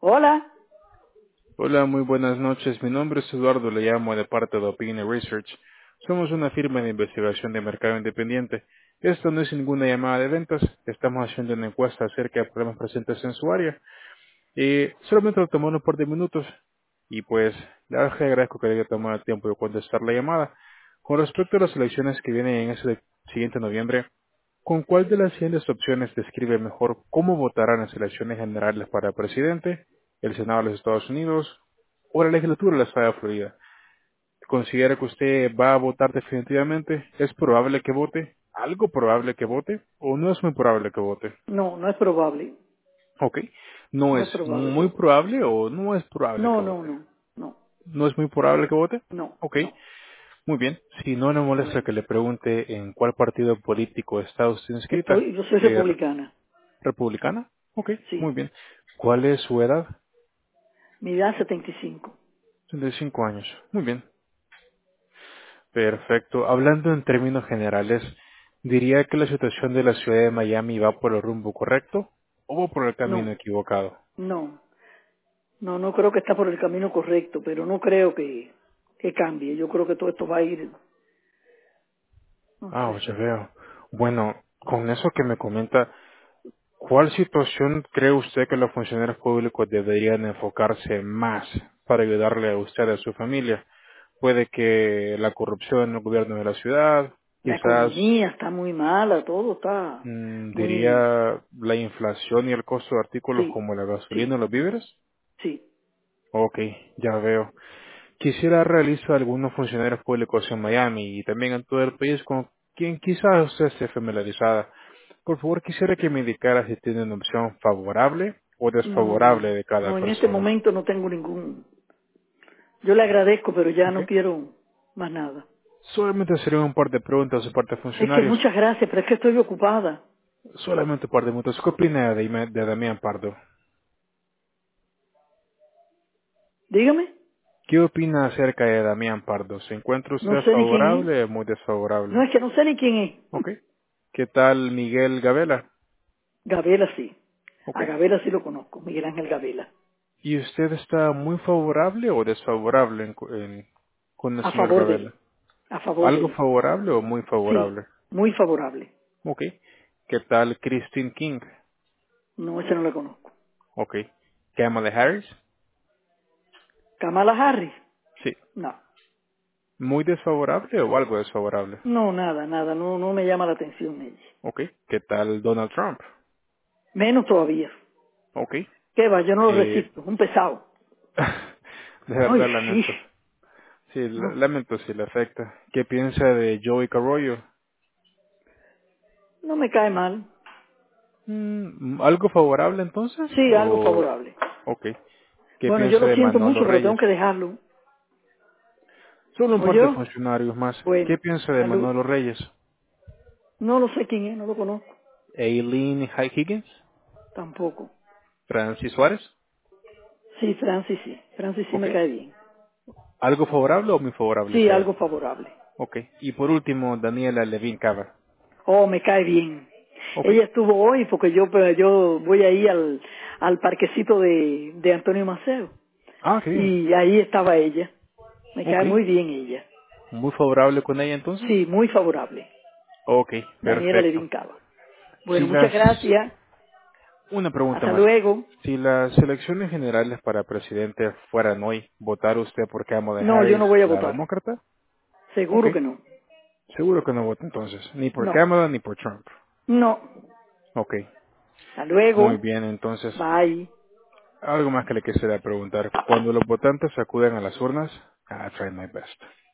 Hola. Hola, muy buenas noches. Mi nombre es Eduardo, le llamo de parte de Opinion Research. Somos una firma de investigación de mercado independiente. Esto no es ninguna llamada de ventas, estamos haciendo una encuesta acerca de problemas presentes en su área. Solamente lo tomó un par de minutos y pues la verdad que agradezco que haya tomado el tiempo de contestar la llamada. Con respecto a las elecciones que vienen en ese siguiente noviembre, ¿con cuál de las siguientes opciones describe mejor cómo votarán las elecciones generales para presidente, el Senado de los Estados Unidos o la legislatura de la Estado de Florida? ¿Considera que usted va a votar definitivamente? ¿Es probable que vote? ¿Algo probable que vote? ¿O no es muy probable que vote? No, no es probable. Ok. ¿No No es es probable que muy vote. probable o no es probable que No, no, vote? no, no, ¿No es muy probable que vote? no, Ok. no. Muy bien. Si no le molesta Bueno, que le pregunte en cuál partido político está usted inscrita, yo soy republicana. ¿republicana? Ok, Sí. muy bien. ¿Cuál es su edad? Mi edad 75. 35 años. Muy bien. Perfecto. Hablando en términos generales, ¿diría que la situación de la ciudad de Miami va por el rumbo correcto o va por el camino No, equivocado? no, no, no creo que está por el camino correcto, pero no creo que cambie. Yo creo que todo esto va a ir, no Ah, sé. ya veo. Bueno, con eso que me comenta, ¿cuál situación cree usted que los funcionarios públicos deberían enfocarse más para ayudarle a usted y a su familia? Puede que la corrupción en el gobierno de la ciudad, La quizás economía está muy mala, todo está muy, diría la inflación y el costo de artículos sí, como la gasolina sí, y los víveres. sí. Ok, ya veo. Quisiera realizar algunos funcionarios públicos en Miami y también en todo el país con quien quizás usted esté familiarizada. Por favor, quisiera que me indicara si tiene una opción favorable o No, no, desfavorable de cada no, en este persona. momento no tengo ningún. Yo le agradezco, pero ya Ok. no quiero más nada. Solamente serían un par de preguntas de parte de Es que funcionarios. muchas gracias, pero es que estoy ocupada. Solamente un par de minutos. ¿Qué opina de Damián Pardo? Dígame, ¿Qué opina acerca de Damián Pardo? ¿Se encuentra no usted sé ni quién es. favorable o muy No desfavorable? es que no sé ni quién es. Ok. ¿Qué tal Miguel Gabela? Gabela sí. Ok. A Gabela sí lo conozco, Miguel Ángel Gabela. ¿Y usted está muy favorable o desfavorable con el A señor favor de Gabela? él. A favor de ¿Algo él. favorable o muy Sí, favorable? muy favorable. Ok. ¿Qué tal Christine King? No, ese no lo conozco. Ok. ¿Kamala Harris? Kamala Harris. Sí. No. ¿Muy desfavorable o algo desfavorable? No, nada, nada. No, no me llama la atención ella. Ok. ¿Qué tal Donald Trump? Menos todavía. Ok. ¿Qué va? Yo no lo Eh, resisto. Un pesado. de Ay, verdad sí. lamento. Sí, No. lamento si le afecta. ¿Qué piensa de Joey Carroyo? No me cae mal. ¿Algo favorable entonces? Sí, algo ¿O favorable. ok? ¿Qué Bueno, yo piensa lo de siento Manolo mucho, pero tengo Reyes? que dejarlo. Solo un par de ¿Oyó? funcionarios más. ¿Qué Bueno, piensa de salud. Manolo Reyes? No lo sé quién es, no lo conozco. ¿Aileen Higgins? Tampoco. ¿Francis Suárez? Sí, Francis sí. Francis sí Ok. me cae bien. ¿Algo favorable o muy favorable Sí, sea? algo favorable. Ok. Y por último, Daniela Levin Cava. Oh, me cae bien. Ok. Ella estuvo hoy porque yo voy ahí al parquecito de Antonio Maceo. Ah, qué bien. Y ahí estaba ella. Me Ok. cae muy bien ella. ¿Muy favorable con ella entonces? Sí, muy favorable. Ok, Daniela perfecto. Levin Cava. Si Bueno, muchas las... gracias. Una pregunta Hasta más. luego. Si las elecciones generales para presidente fueran hoy, ¿votar usted por Kamala No, yo Harris, no voy a la votar. demócrata? Ok. Seguro que no. Seguro que no vota entonces. Ni por No. Kamala ni por Trump. No. Ok. Hasta Muy luego. bien, entonces, Bye. algo más que le quisiera preguntar. Cuando los votantes acuden a las urnas, I try my best.